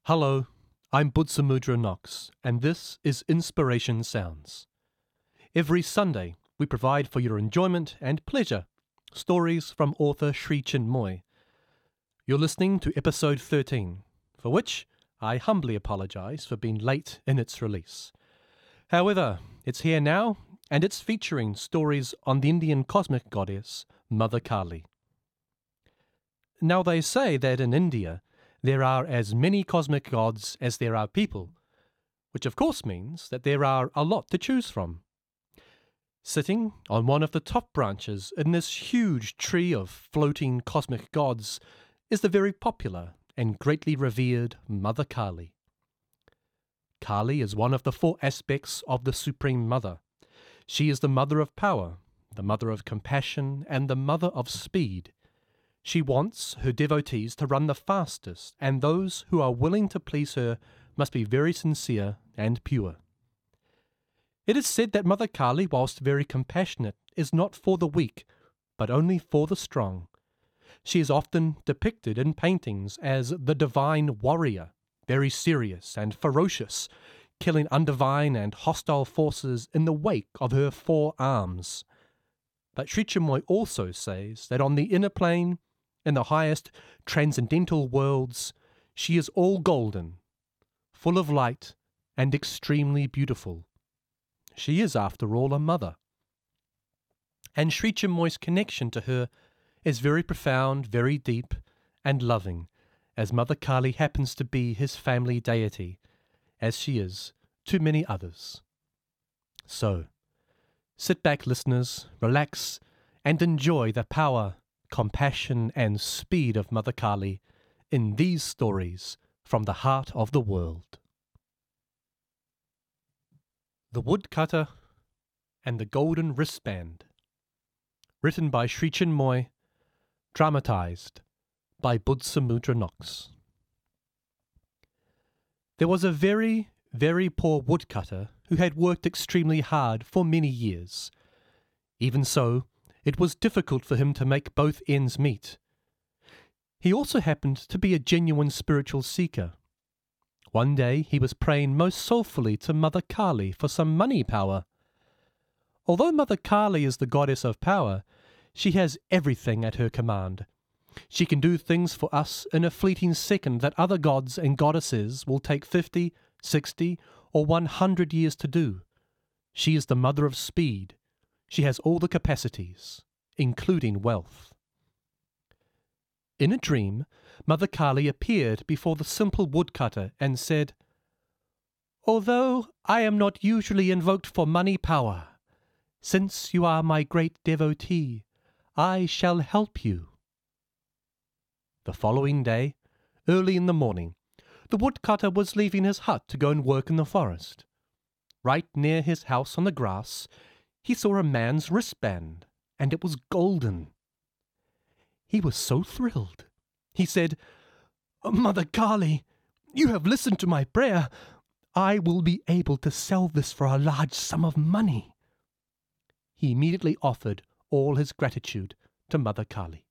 Hello, I'm Budsamudra Knox, and this is Inspiration Sounds. Every Sunday, we provide for your enjoyment and pleasure stories from author Sri Chinmoy. You're listening to episode 13, for which I humbly apologize for being late in its release. However, it's here now, and it's featuring stories on the Indian cosmic goddess, Mother Kali. Now they say that in India, there are as many cosmic gods as there are people, which of course means that there are a lot to choose from. Sitting on one of the top branches in this huge tree of floating cosmic gods is the very popular and greatly revered Mother Kali. Kali is one of the four aspects of the Supreme Mother. She is the mother of power, the mother of compassion, and the mother of speed. She wants her devotees to run the fastest, and those who are willing to please her must be very sincere and pure. It is said that Mother Kali, whilst very compassionate, is not for the weak, but only for the strong. She is often depicted in paintings as the divine warrior, very serious and ferocious, killing undivine and hostile forces in the wake of her four arms. But Sri Chinmoy also says that on the inner plane, in the highest transcendental worlds, she is all golden, full of light, and extremely beautiful. She is, after all, a mother. And Sri Chinmoy's connection to her is very profound, very deep, and loving, as Mother Kali happens to be his family deity, as she is to many others. So, sit back, listeners, relax, and enjoy the power, compassion, and speed of Mother Kali in these stories from the heart of the world. The Woodcutter and the Golden Wristband, written by Sri Chinmoy, dramatized by Budsamudra Knox. There was a very, very poor woodcutter who had worked extremely hard for many years. Even so, it was difficult for him to make both ends meet. He also happened to be a genuine spiritual seeker. One day he was praying most soulfully to Mother Kali for some money power. Although Mother Kali is the goddess of power, she has everything at her command. She can do things for us in a fleeting second that other gods and goddesses will take 50, 60, or 100 years to do. She is the mother of speed. She has all the capacities, including wealth. In a dream, Mother Kali appeared before the simple woodcutter and said, "Although I am not usually invoked for money power, since you are my great devotee, I shall help you." The following day, early in the morning, the woodcutter was leaving his hut to go and work in the forest. Right near his house on the grass, he saw a man's wristband, and it was golden. He was so thrilled. He said, "Mother Kali, you have listened to my prayer. I will be able to sell this for a large sum of money." He immediately offered all his gratitude to Mother Kali.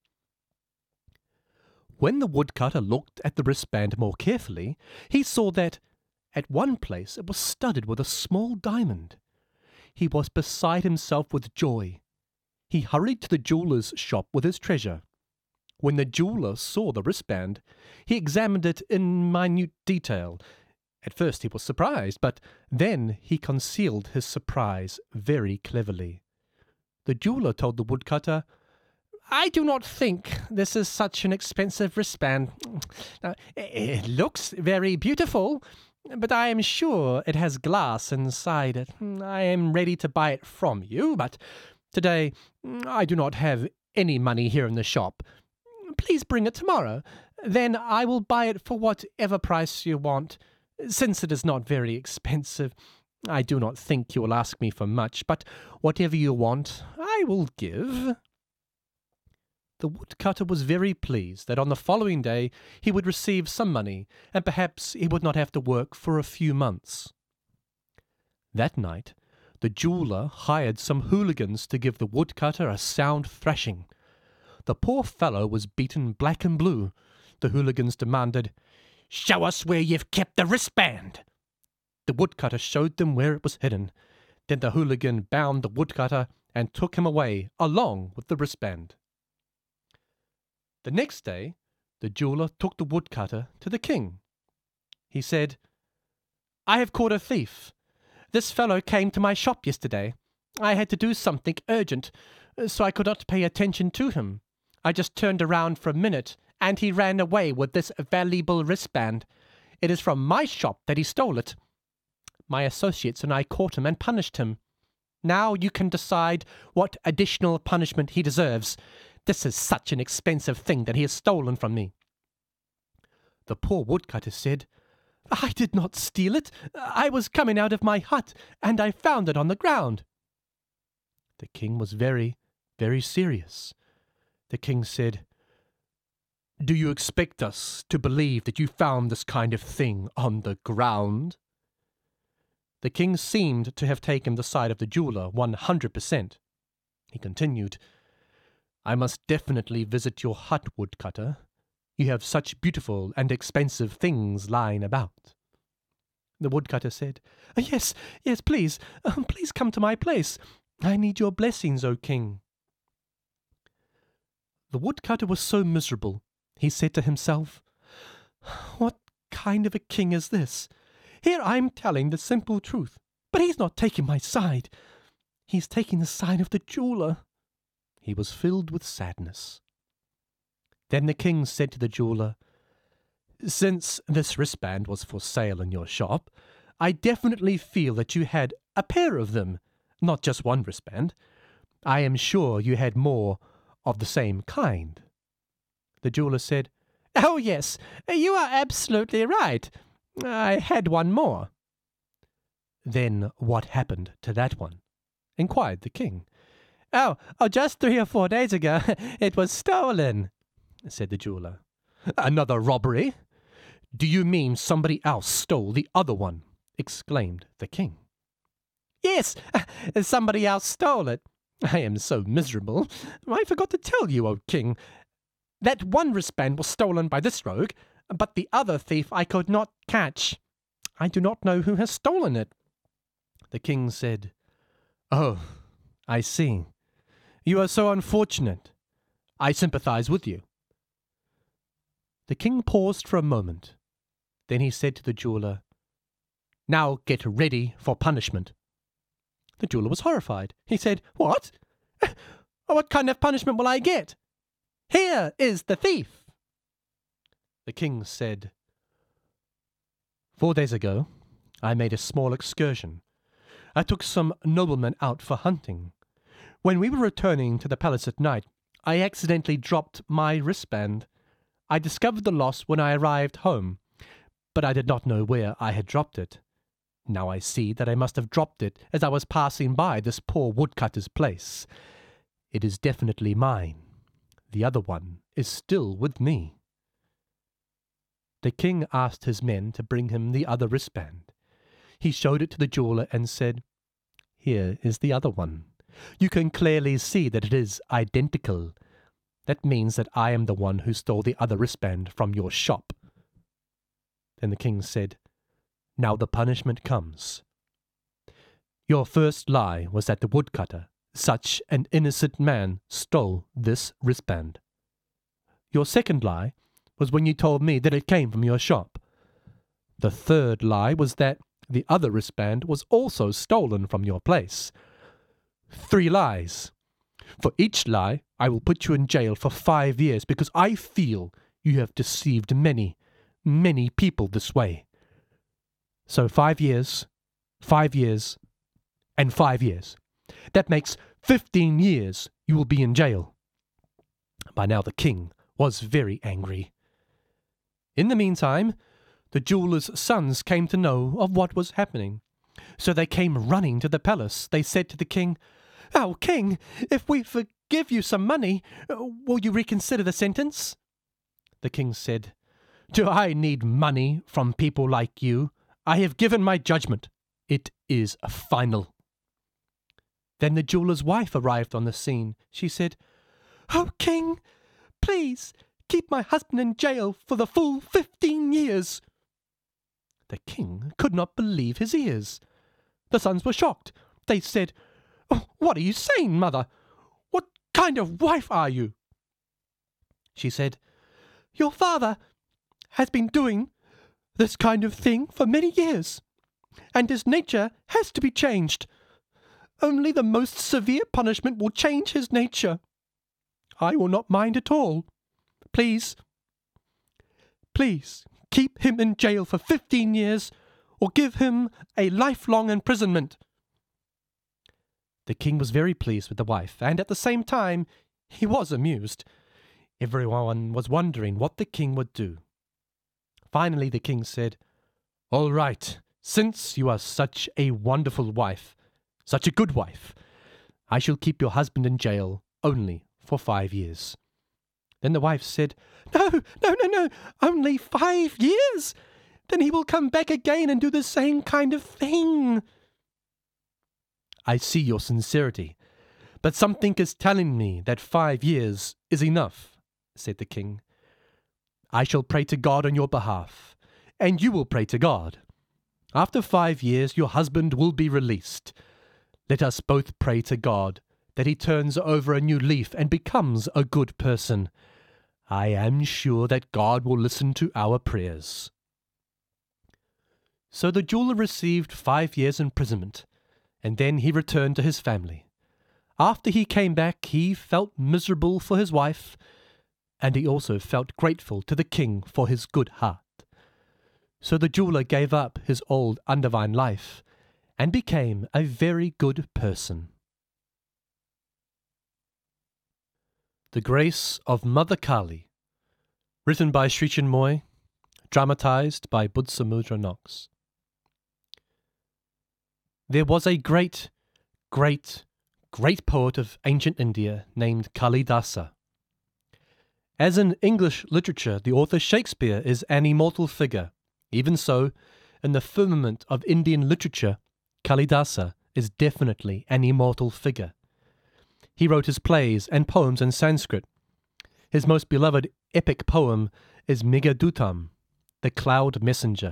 When the woodcutter looked at the wristband more carefully, he saw that at one place it was studded with a small diamond. He was beside himself with joy. He hurried to the jeweller's shop with his treasure. When the jeweller saw the wristband, he examined it in minute detail. At first he was surprised, but then he concealed his surprise very cleverly. The jeweller told the woodcutter, "I do not think this is such an expensive wristband. It looks very beautiful, but I am sure it has glass inside it. I am ready to buy it from you, but today I do not have any money here in the shop. Please bring it tomorrow. Then I will buy it for whatever price you want. Since it is not very expensive, I do not think you will ask me for much, but whatever you want, I will give." The woodcutter was very pleased that on the following day he would receive some money, and perhaps he would not have to work for a few months. That night, the jeweller hired some hooligans to give the woodcutter a sound thrashing. The poor fellow was beaten black and blue. The hooligans demanded, "Show us where you've kept the wristband." The woodcutter showed them where it was hidden. Then the hooligan bound the woodcutter and took him away, along with the wristband. The next day, the jeweler took the woodcutter to the king. He said, "I have caught a thief. This fellow came to my shop yesterday. I had to do something urgent, so I could not pay attention to him. I just turned around for a minute, and he ran away with this valuable wristband. It is from my shop that he stole it. My associates and I caught him and punished him. Now you can decide what additional punishment he deserves. This is such an expensive thing that he has stolen from me." The poor woodcutter said, "I did not steal it. I was coming out of my hut, and I found it on the ground." The king was very, very serious. The king said, "Do you expect us to believe that you found this kind of thing on the ground?" The king seemed to have taken the side of the jeweler 100%. He continued, "I must definitely visit your hut, woodcutter. You have such beautiful and expensive things lying about." The woodcutter said, Yes, please. Please come to my place. I need your blessings, O king." The woodcutter was so miserable. He said to himself, "What kind of a king is this? Here I'm telling the simple truth, but he's not taking my side. He's taking the side of the jeweler." He was filled with sadness. Then the king said to the jeweler, "Since this wristband was for sale in your shop, I definitely feel that you had a pair of them, not just one wristband. I am sure you had more of the same kind." The jeweler said, "Oh yes, you are absolutely right. I had one more." "Then what happened to that one?" inquired the king. Oh, just 3 or 4 days ago, it was stolen," said the jeweler. "Another robbery? Do you mean somebody else stole the other one?" exclaimed the king. "Yes, somebody else stole it. I am so miserable. I forgot to tell you, O king. That one wristband was stolen by this rogue, but the other thief I could not catch. I do not know who has stolen it." The king said, "Oh, I see. You are so unfortunate. I sympathize with you." The king paused for a moment. Then he said to the jeweler, "Now get ready for punishment." The jeweler was horrified. He said, "What? What kind of punishment will I get? Here is the thief." The king said, 4 days ago, I made a small excursion. I took some noblemen out for hunting. When we were returning to the palace at night, I accidentally dropped my wristband. I discovered the loss when I arrived home, but I did not know where I had dropped it. Now I see that I must have dropped it as I was passing by this poor woodcutter's place. It is definitely mine. The other one is still with me." The king asked his men to bring him the other wristband. He showed it to the jeweler and said, "Here is the other one. You can clearly see that it is identical. That means that I am the one who stole the other wristband from your shop." Then the king said, "Now the punishment comes. Your first lie was that the woodcutter, such an innocent man, stole this wristband. Your second lie was when you told me that it came from your shop. The third lie was that the other wristband was also stolen from your place. 3 lies. For each lie, I will put you in jail for 5 years because I feel you have deceived many, many people this way. So 5 years, 5 years, and 5 years. That makes 15 years you will be in jail." By now the king was very angry. In the meantime, the jeweler's sons came to know of what was happening. So they came running to the palace. They said to the king, "Oh, king, if we forgive you some money, will you reconsider the sentence?" The king said, "Do I need money from people like you? I have given my judgment. It is final." Then the jeweler's wife arrived on the scene. She said, "Oh, king, please keep my husband in jail for the full 15 years. The king could not believe his ears. The sons were shocked. They said, "Oh, what are you saying, mother? What kind of wife are you?" She said, "Your father has been doing this kind of thing for many years, and his nature has to be changed. Only the most severe punishment will change his nature. I will not mind at all. Please keep him in jail for 15 years or give him a lifelong imprisonment." The king was very pleased with the wife, and at the same time he was amused. Everyone was wondering what the king would do. Finally the king said, "All right, since you are such a wonderful wife, such a good wife, I shall keep your husband in jail only for 5 years." Then the wife said, No, only 5 years? Then he will come back again and do the same kind of thing." "I see your sincerity, but something is telling me that 5 years is enough," said the king. "I shall pray to God on your behalf, and you will pray to God. After 5 years your husband will be released. Let us both pray to God that he turns over a new leaf and becomes a good person. I am sure that God will listen to our prayers." So the jeweler received 5 years' imprisonment, and then he returned to his family. After he came back, he felt miserable for his wife, and he also felt grateful to the king for his good heart. So the jeweler gave up his old undivine life and became a very good person. The Grace of Mother Kali, written by Sri Chinmoy, dramatized by Budsamudra Knox. There was a great poet of ancient India named Kalidasa. As in English literature, the author Shakespeare is an immortal figure. Even so, in the firmament of Indian literature, Kalidasa is definitely an immortal figure. He wrote his plays and poems in Sanskrit. His most beloved epic poem is Meghadutam, the Cloud Messenger.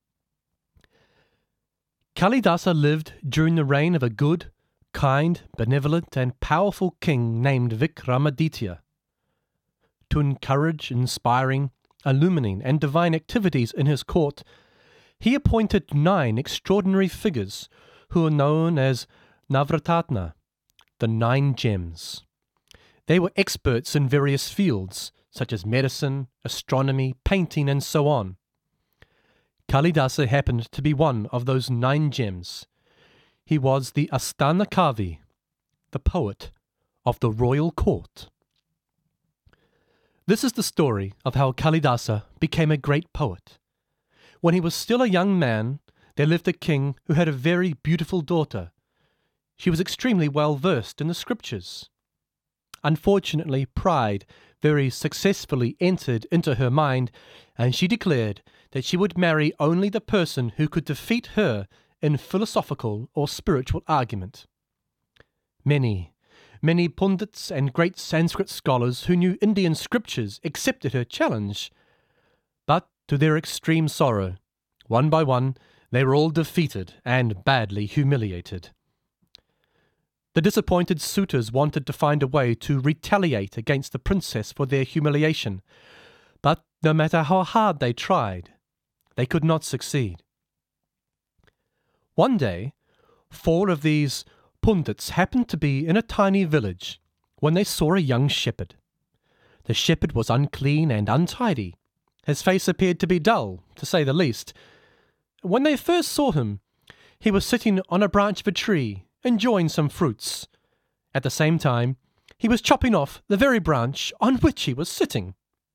Kalidasa lived during the reign of a good, kind, benevolent, and powerful king named Vikramaditya. To encourage inspiring, illumining, and divine activities in his court, he appointed 9 extraordinary figures who are known as Navratatna, the 9 gems. They were experts in various fields, such as medicine, astronomy, painting, and so on. Kalidasa happened to be one of those 9 gems. He was the Asthana Kavi, the poet of the royal court. This is the story of how Kalidasa became a great poet. When he was still a young man, there lived a king who had a very beautiful daughter. She was extremely well versed in the scriptures. Unfortunately, pride very successfully entered into her mind, and she declared that she would marry only the person who could defeat her in philosophical or spiritual argument. Many pundits and great Sanskrit scholars who knew Indian scriptures accepted her challenge, but to their extreme sorrow, one by one, they were all defeated and badly humiliated. The disappointed suitors wanted to find a way to retaliate against the princess for their humiliation, but no matter how hard they tried, they could not succeed. One day, 4 of these pundits happened to be in a tiny village when they saw a young shepherd. The shepherd was unclean and untidy. His face appeared to be dull, to say the least. When they first saw him, he was sitting on a branch of a tree, enjoying some fruits. At the same time, he was chopping off the very branch on which he was sitting.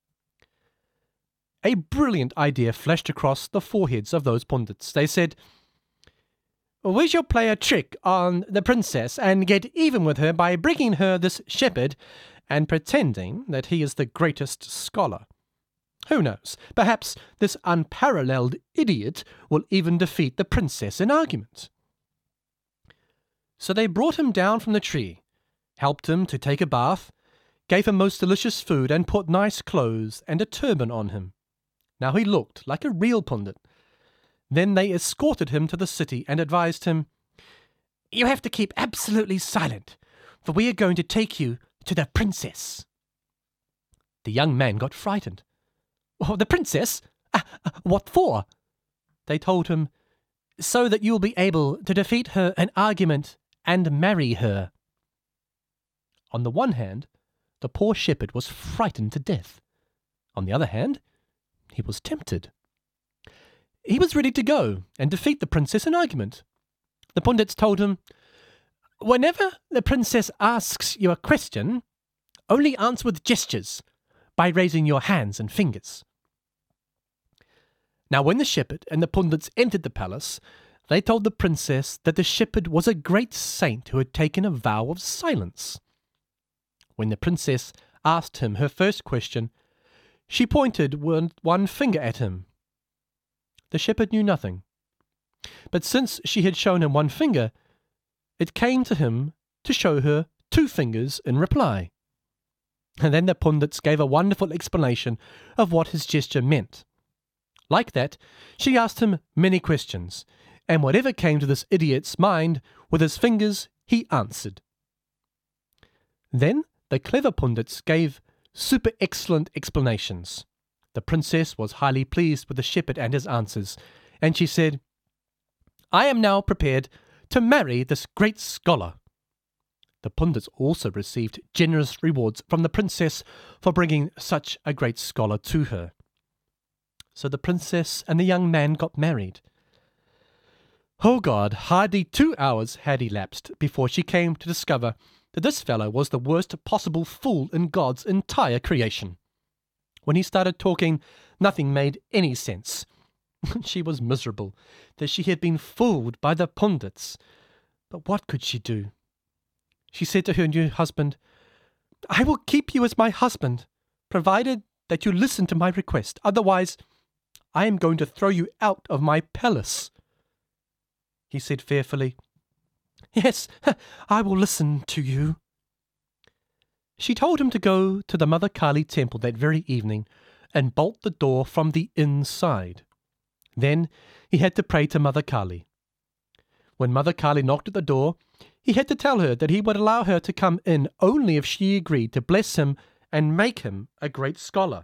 A brilliant idea flashed across the foreheads of those pundits. They said, "We shall play a trick on the princess and get even with her by bringing her this shepherd and pretending that he is the greatest scholar. Who knows, perhaps this unparalleled idiot will even defeat the princess in argument." So they brought him down from the tree, helped him to take a bath, gave him most delicious food and put nice clothes and a turban on him. Now he looked like a real pundit. Then they escorted him to the city and advised him, "You have to keep absolutely silent, for we are going to take you to the princess." The young man got frightened. "Oh, the princess? What for?" They told him, "So that you will be able to defeat her in argument and marry her." On the one hand, the poor shepherd was frightened to death. On the other hand, he was tempted. He was ready to go and defeat the princess in argument. The pundits told him, "Whenever the princess asks you a question, only answer with gestures, by raising your hands and fingers." Now when the shepherd and the pundits entered the palace, they told the princess that the shepherd was a great saint who had taken a vow of silence. When the princess asked him her first question, she pointed one finger at him. The shepherd knew nothing. But since she had shown him one finger, it came to him to show her two fingers in reply. And then the pundits gave a wonderful explanation of what his gesture meant. Like that, she asked him many questions, and whatever came to this idiot's mind with his fingers, he answered. Then the clever pundits gave super excellent explanations. The princess was highly pleased with the shepherd and his answers, and she said, "I am now prepared to marry this great scholar." The pundits also received generous rewards from the princess for bringing such a great scholar to her. So the princess and the young man got married. Oh God, hardly 2 hours had elapsed before she came to discover that this fellow was the worst possible fool in God's entire creation. When he started talking, nothing made any sense. She was miserable that she had been fooled by the pundits. But what could she do? She said to her new husband, "I will keep you as my husband, provided that you listen to my request. Otherwise, I am going to throw you out of my palace." He said fearfully, "Yes, I will listen to you." She told him to go to the Mother Kali temple that very evening and bolt the door from the inside. Then he had to pray to Mother Kali. When Mother Kali knocked at the door, he had to tell her that he would allow her to come in only if she agreed to bless him and make him a great scholar.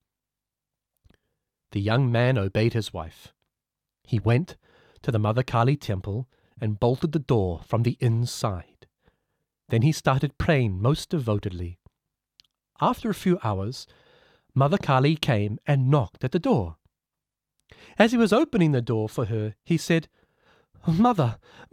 The young man obeyed his wife. He went to the Mother Kali temple and bolted the door from the inside. Then he started praying most devotedly. After a few hours, Mother Kali came and knocked at the door. As he was opening the door for her, he said, Mother,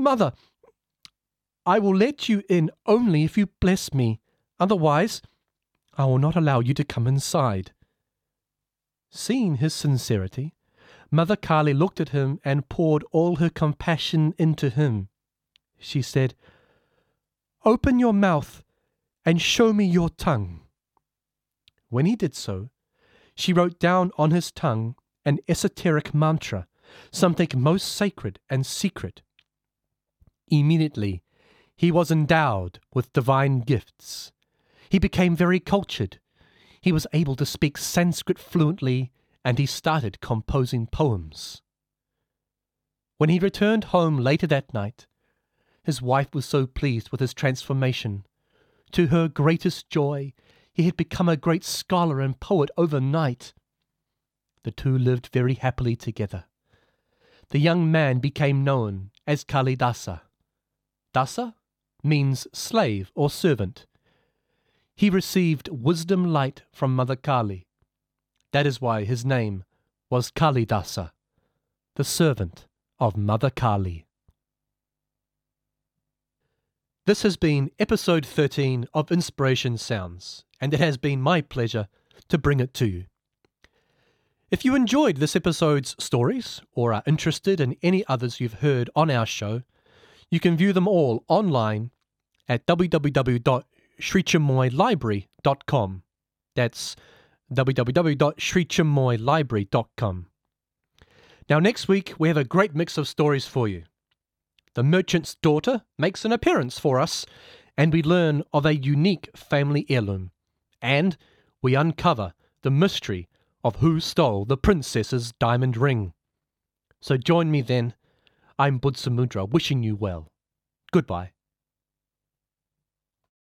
I will let you in only if you bless me. Otherwise, I will not allow you to come inside." Seeing his sincerity, Mother Kali looked at him and poured all her compassion into him. She said, "Open your mouth and show me your tongue." When he did so, she wrote down on his tongue an esoteric mantra, something most sacred and secret. Immediately, he was endowed with divine gifts. He became very cultured. He was able to speak Sanskrit fluently, and he started composing poems. When he returned home later that night, his wife was so pleased with his transformation. To her greatest joy, he had become a great scholar and poet overnight. The two lived very happily together. The young man became known as Kalidasa. Dasa means slave or servant. He received wisdom light from Mother Kali. That is why his name was Kalidasa, the servant of Mother Kali. This has been episode 13 of Inspiration Sounds, and it has been my pleasure to bring it to you. If you enjoyed this episode's stories or are interested in any others you've heard on our show, you can view them all online at www.srichamoylibrary.com. That's www.srichamoylibrary.com. Now next week we have a great mix of stories for you. The merchant's daughter makes an appearance for us, and we learn of a unique family heirloom. and we uncover the mystery of who stole the princess's diamond ring. So join me then. I'm Budsamudra, wishing you well. Goodbye.